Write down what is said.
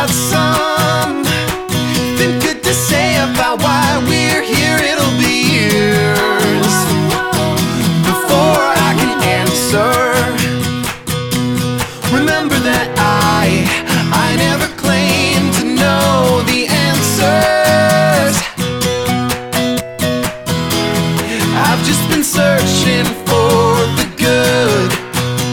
got something good to say about why we're here, it'll be years before I can answer. Remember